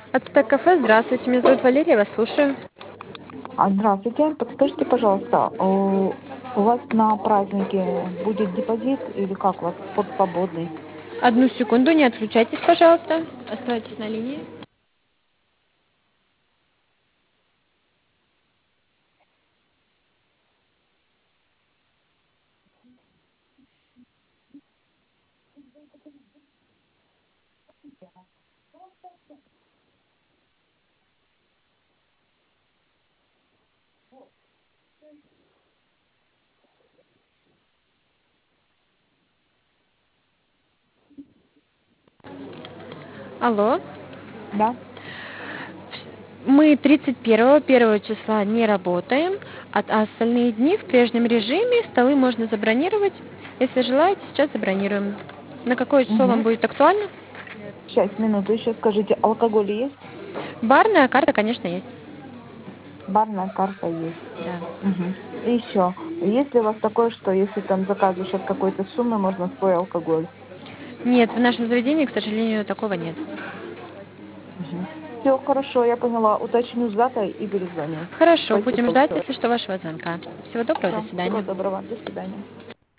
Ацтек кафе, здравствуйте, меня зовут Валерия, я вас слушаю. Здравствуйте. Подскажите, пожалуйста, у вас на празднике будет депозит или как у вас вход свободный? Одну секунду, не отключайтесь, пожалуйста. Оставайтесь на линии. Алло. Да? Мы 31 числа не работаем, а остальные дни в прежнем режиме. Столы можно забронировать. Если желаете, сейчас забронируем. На какое число вам Угу. будет актуально? Сейчас, минуту, еще скажите, алкоголь есть? Барная карта, конечно, есть. Барная карта есть. Да. Угу. И еще, есть ли у вас такое, что если там заказываешь от какой-то суммы, можно свой алкоголь? Нет, в нашем заведении, к сожалению, такого нет. Угу. Все, хорошо, я поняла. Уточню с датой и перезвоню. Хорошо, Спасибо будем ждать, большое. если что, вашего звонка. Всего доброго, до Всё, всего свидания. доброго. До свидания.